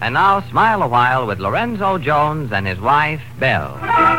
And now, smile a while with Lorenzo Jones and his wife, Belle.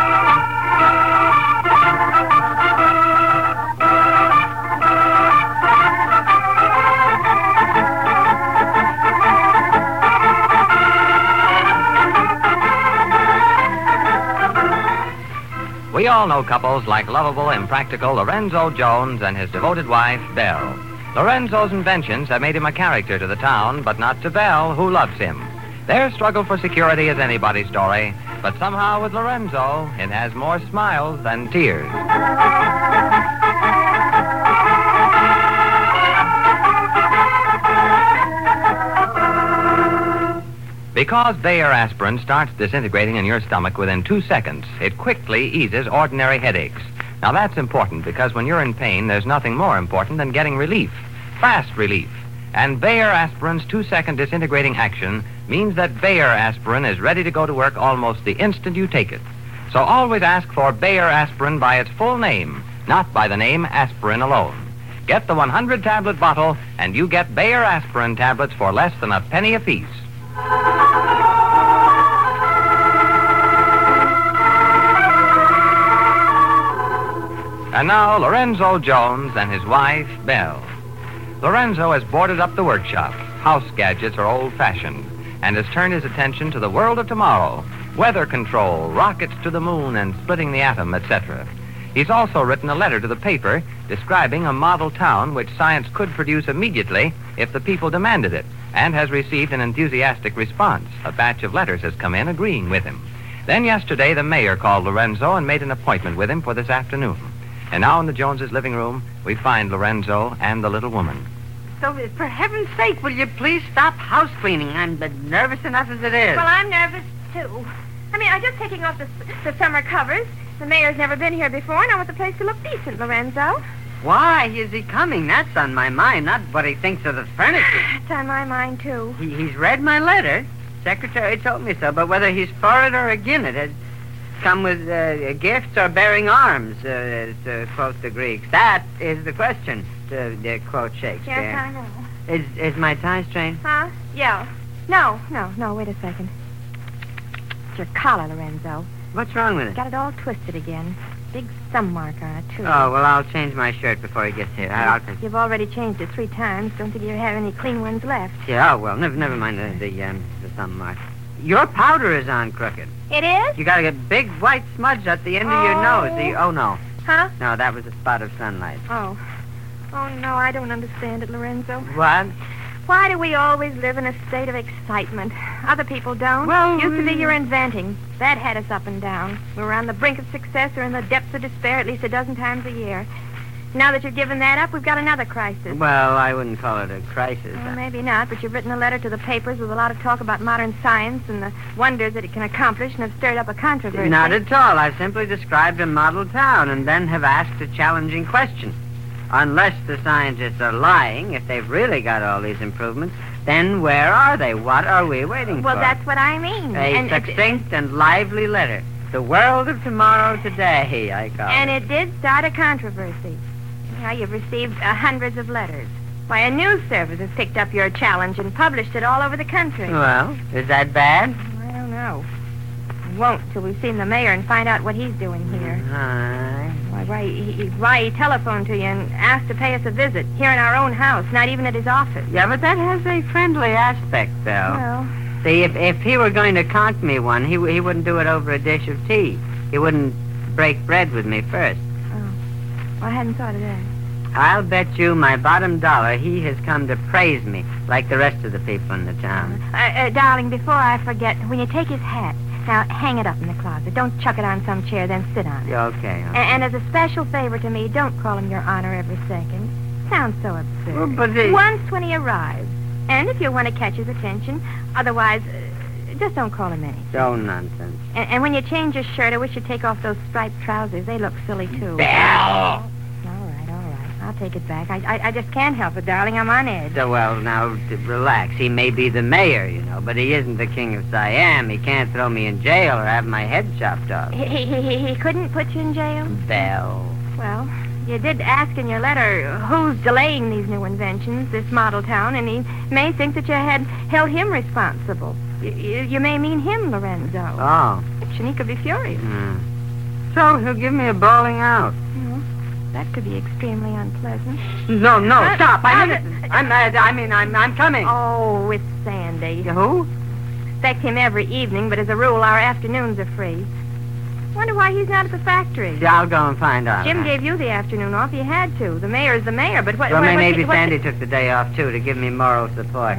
We all know couples like lovable, impractical Lorenzo Jones and his devoted wife, Belle. Lorenzo's inventions have made him a character to the town, but not to Belle, who loves him. Their struggle for security is anybody's story, but somehow with Lorenzo, it has more smiles than tears. Because Bayer aspirin starts disintegrating in your stomach within 2 seconds, it quickly eases ordinary headaches. Now that's important because when you're in pain, there's nothing more important than getting relief, fast relief. And Bayer aspirin's 2-second disintegrating action means that Bayer aspirin is ready to go to work almost the instant you take it. So always ask for Bayer aspirin by its full name, not by the name aspirin alone. Get the 100-tablet bottle, and you get Bayer aspirin tablets for less than a penny apiece. And now, Lorenzo Jones and his wife, Belle. Lorenzo has boarded up the workshop. House gadgets are old-fashioned, and has turned his attention to the world of tomorrow. Weather control, rockets to the moon, and splitting the atom, etc. He's also written a letter to the paper describing a model town which science could produce immediately if the people demanded it, and has received an enthusiastic response. A batch of letters has come in agreeing with him. Then yesterday, the mayor called Lorenzo and made an appointment with him for this afternoon. And now in the Joneses' living room, we find Lorenzo and the little woman. So, for heaven's sake, will you please stop house cleaning? I'm nervous enough as it is. Well, I'm nervous, too. I'm just taking off the summer covers. The mayor's never been here before, and I want the place to look decent, Lorenzo. Why is he coming? That's on my mind, not what he thinks of the furniture. It's on my mind, too. He's read my letter. Secretary told me so, but whether he's for it or against it, it's come with gifts or bearing arms, to quote the Greeks. That is the question, to quote Shakespeare. Yes, I know. Is my tie straight? Huh? Yeah. No, wait a second. It's your collar, Lorenzo. What's wrong with it? Got it all twisted again. Big thumb mark on it, too. Oh, well, I'll change my shirt before he gets here. You've already changed it 3 times. Don't think you have any clean ones left. Yeah, well, never mind the thumb mark. Your powder is on crooked. It is? You got a big white smudge at the end of your nose. Oh, no. Huh? No, that was a spot of sunlight. Oh. Oh, no, I don't understand it, Lorenzo. What? Why do we always live in a state of excitement? Other people don't. Well, used to be your inventing. That had us up and down. We were on the brink of success or in the depths of despair at least a dozen times a year. Now that you've given that up, we've got another crisis. Well, I wouldn't call it a crisis. Well, maybe not, but you've written a letter to the papers with a lot of talk about modern science and the wonders that it can accomplish and have stirred up a controversy. Not at all. I've simply described a model town and then have asked a challenging question. Unless the scientists are lying, if they've really got all these improvements, then where are they? What are we waiting for? Well, that's what I mean. A succinct and lively letter. The world of tomorrow today, I call it. And it did start a controversy. Now, you've received hundreds of letters. Why, a news service has picked up your challenge and published it all over the country. Well, is that bad? I don't know. We won't till we've seen the mayor and find out what he's doing here. Why he telephoned to you and asked to pay us a visit here in our own house, not even at his office. Yeah, but that has a friendly aspect, though. Well, see, if he were going to conk me one, he wouldn't do it over a dish of tea. He wouldn't break bread with me first. well, I hadn't thought of that. I'll bet you my bottom dollar he has come to praise me like the rest of the people in the town. Darling, before I forget, when you take his hat, now hang it up in the closet. Don't chuck it on some chair, then sit on it. Okay. And as a special favor to me, don't call him Your Honor every second. Sounds so absurd. Well, but Once when he arrives. And if you want to catch his attention. Otherwise, just don't call him anything. Oh, nonsense. And when you change your shirt, I wish you'd take off those striped trousers. They look silly, too. Belle! All right. I'll take it back. I just can't help it, darling. I'm on edge. Well, now, relax. He may be the mayor, but he isn't the king of Siam. He can't throw me in jail or have my head chopped off. He couldn't put you in jail? Belle. Well, you did ask in your letter who's delaying these new inventions, this model town, and he may think that you had held him responsible. You may mean him, Lorenzo. Oh. And he could be furious. So he'll give me a bawling out. That could be extremely unpleasant. No, stop. I'm coming. Oh, it's Sandy. Who? Expect him every evening, but as a rule, our afternoons are free. Wonder why he's not at the factory. Yeah, I'll go and find out. Jim gave you the afternoon off. He had to. The mayor's the mayor, but what... Well, what- maybe what- Sandy took the day off, too, to give me moral support.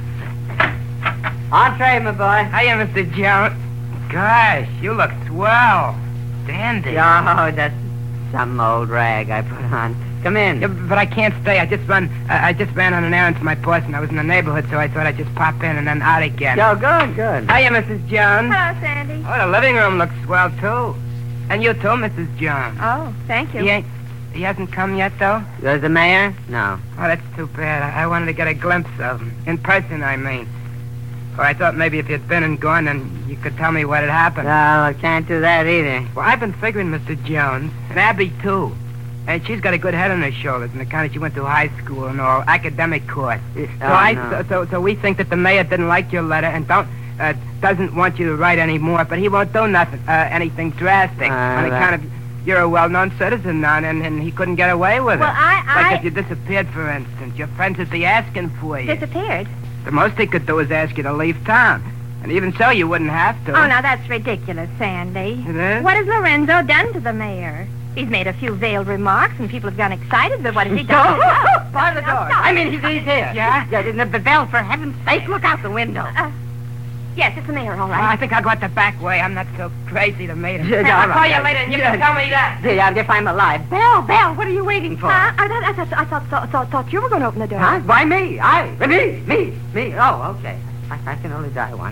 Entree, my boy. Hiya, Mr. Jones. Gosh, you look swell. Dandy. Oh, that's some old rag I put on. Come in. Yeah, but I can't stay. I just ran on an errand for my boss, and I was in the neighborhood, so I thought I'd just pop in and then out again. Oh, good. Hiya, Mrs. Jones. Hello, Sandy. Oh, the living room looks swell, too. And you, too, Mrs. Jones. Oh, thank you. He hasn't come yet, though? You're the mayor? No. Oh, that's too bad. I wanted to get a glimpse of him. In person, I mean. Or I thought maybe if you'd been and gone, then you could tell me what had happened. Well, I can't do that either. Well, I've been figuring, Mr. Jones, and Abby, too. And she's got a good head on her shoulders, and the kind of she went through high school and all, academic course. So we think that the mayor didn't like your letter and doesn't want you to write anymore, but he won't do anything drastic on account of you're a well-known citizen now, and he couldn't get away with it. Well, Like if you disappeared, for instance, your friends would be asking for you. Disappeared? The most he could do is ask you to leave town. And even so, you wouldn't have to. Oh, now that's ridiculous, Sandy. It is? What has Lorenzo done to the mayor? He's made a few veiled remarks, and people have gone excited, but what has he done? Bar the door. I mean, he's here. Yeah? The bell, for heaven's sake, look out the window. Yes, it's the mayor, all Well, I right. think I'll go out the back way. I'm not so crazy to meet him. Yeah, I'll all call right. you later, and you can tell me that. Yeah, if I'm alive. Bell, what are you waiting for? I thought you were going to open the door. Huh? Why me? Me. Oh, okay. I can only die once.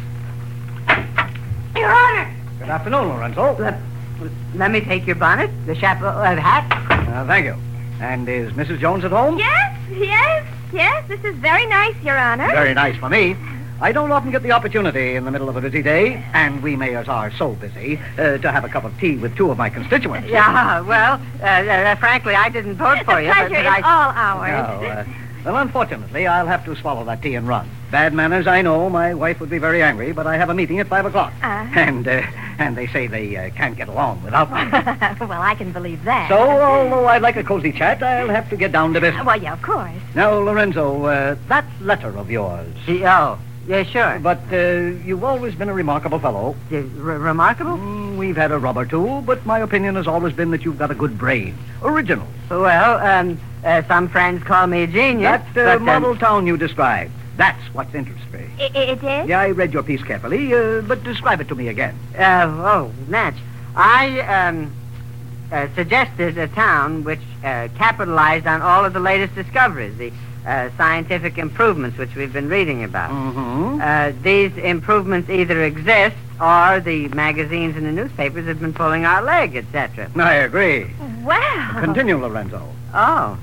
Your Honor! Good afternoon, Lorenzo. Let me take your bonnet, the hat. Thank you. And is Mrs. Jones at home? Yes. This is very nice, Your Honor. Very nice for me. I don't often get the opportunity in the middle of a busy day, and we mayors are so busy, to have a cup of tea with two of my constituents. Yeah, well, frankly, I didn't vote It's for a you. pleasure. But It's all ours. No, well, unfortunately, I'll have to swallow that tea and run. Bad manners, I know. My wife would be very angry, but I have a meeting at 5 o'clock. And they say they can't get along without me. Well, I can believe that. So, although I'd like a cozy chat, I'll have to get down to business. Well, yeah, of course. Now, Lorenzo, that letter of yours. Oh, yeah, sure. But you've always been a remarkable fellow. Remarkable? We've had a rub or two, but my opinion has always been that you've got a good brain. Original. Well, some friends call me a genius. That model town you described, that's what interests me. It is? Yeah, I read your piece carefully, but describe it to me again. Natch. I suggested a town which capitalized on all of the latest discoveries, the scientific improvements which we've been reading about. Mm-hmm. These improvements either exist or the magazines and the newspapers have been pulling our leg, etc. I agree. Wow. Continue, Lorenzo. Oh.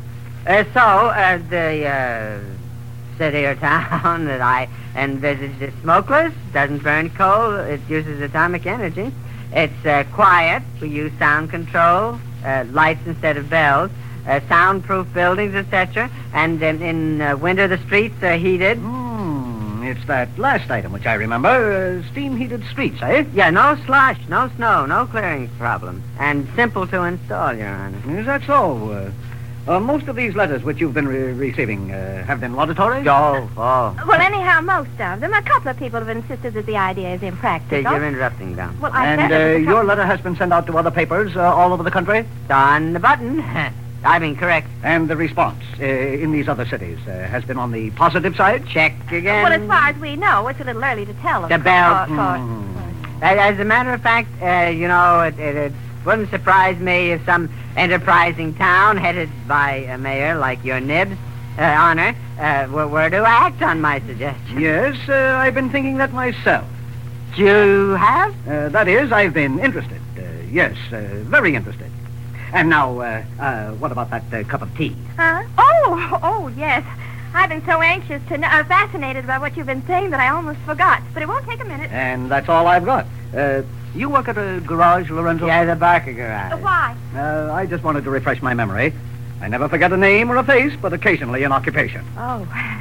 The city or town that I envisaged is smokeless, doesn't burn coal, it uses atomic energy. It's quiet, we use sound control, lights instead of bells, soundproof buildings, etc. And in winter the streets are heated. It's that last item which I remember, steam-heated streets, eh? Yeah, no slush, no snow, no clearing problem. And simple to install, Your Honor. Is that so? Most of these letters which you've been receiving have been laudatory? Oh. Well, anyhow, most of them. A couple of people have insisted that the idea is impractical. You're interrupting, Don. Well, I said it was a And your couple- letter has been sent out to other papers all over the country? On the button. I mean, correct. And the response in these other cities has been on the positive side? Check again. Well, as far as we know, it's a little early to tell. The bell. Of course. As a matter of fact, it wouldn't surprise me if some enterprising town headed by a mayor like your Nibs, Honor, were to act on my suggestion. Yes, I've been thinking that myself. You have? That is, I've been interested. Yes, very interested. And now, what about that cup of tea? Huh? Oh, yes. I've been so anxious to know, fascinated by what you've been saying that I almost forgot. But it won't take a minute. And that's all I've got. You work at a garage, Lorenzo? Yeah, the Barker garage. Why? I just wanted to refresh my memory. I never forget a name or a face, but occasionally an occupation. Oh,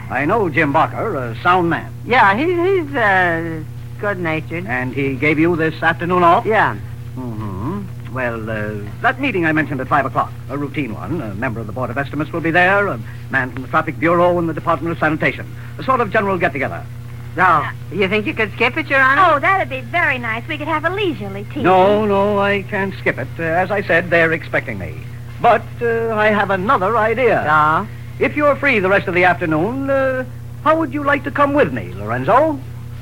I know Jim Barker, a sound man. Yeah, he's good-natured. And he gave you this afternoon off? Yeah. Mm-hmm. Well, that meeting I mentioned at 5 o'clock, a routine one. A member of the Board of Estimates will be there, a man from the Traffic Bureau and the Department of Sanitation. A sort of general get-together. So, you think you could skip it, Your Honor? Oh, that'd be very nice. We could have a leisurely tea. No, I can't skip it. As I said, they're expecting me. But I have another idea. Yeah? If you're free the rest of the afternoon, how would you like to come with me, Lorenzo?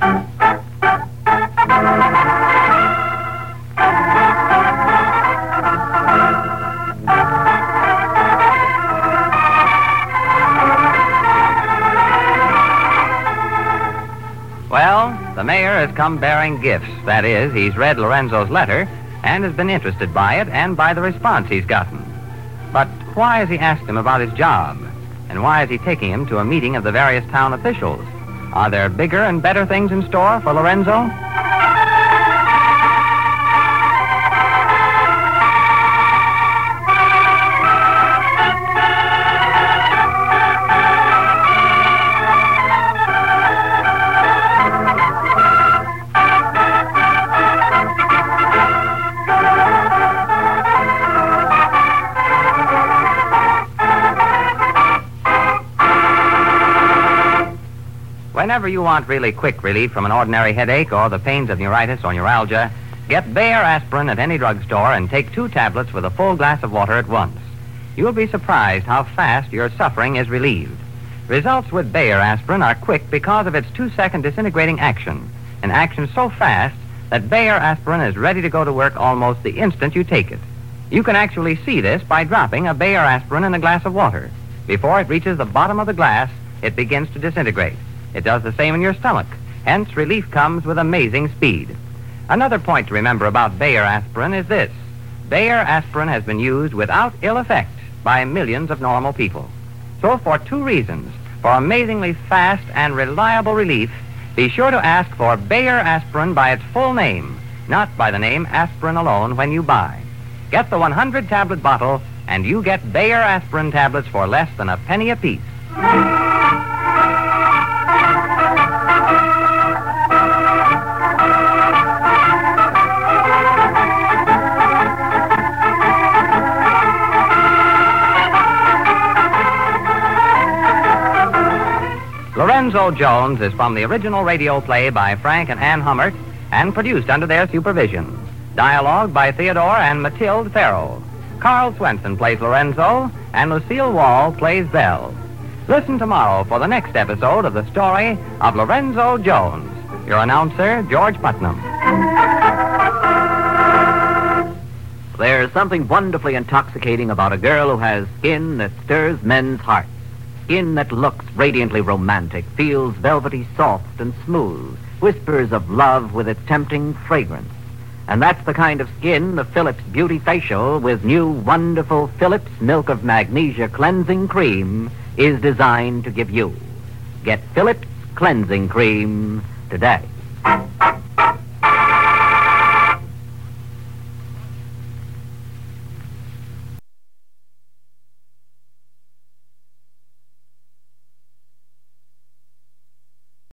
Well, the mayor has come bearing gifts. That is, he's read Lorenzo's letter and has been interested by it and by the response he's gotten. But why has he asked him about his job? And why is he taking him to a meeting of the various town officials? Are there bigger and better things in store for Lorenzo? Whenever you want really quick relief from an ordinary headache or the pains of neuritis or neuralgia, get Bayer aspirin at any drugstore and take 2 tablets with a full glass of water at once. You'll be surprised how fast your suffering is relieved. Results with Bayer aspirin are quick because of its 2-second disintegrating action, an action so fast that Bayer aspirin is ready to go to work almost the instant you take it. You can actually see this by dropping a Bayer aspirin in a glass of water. Before it reaches the bottom of the glass, it begins to disintegrate. It does the same in your stomach. Hence, relief comes with amazing speed. Another point to remember about Bayer aspirin is this. Bayer aspirin has been used without ill effect by millions of normal people. So for 2 reasons, for amazingly fast and reliable relief, be sure to ask for Bayer aspirin by its full name, not by the name aspirin alone when you buy. Get the 100-tablet bottle, and you get Bayer aspirin tablets for less than a penny apiece. Lorenzo Jones is from the original radio play by Frank and Ann Hummert and produced under their supervision. Dialogue by Theodore and Mathilde Farrow. Carl Swenson plays Lorenzo and Lucille Wall plays Belle. Listen tomorrow for the next episode of the story of Lorenzo Jones. Your announcer, George Putnam. There's something wonderfully intoxicating about a girl who has skin that stirs men's hearts. Skin that looks radiantly romantic, feels velvety soft and smooth, whispers of love with its tempting fragrance. And that's the kind of skin the Philips Beauty Facial with new wonderful Philips Milk of Magnesia Cleansing Cream is designed to give you. Get Philips Cleansing Cream today.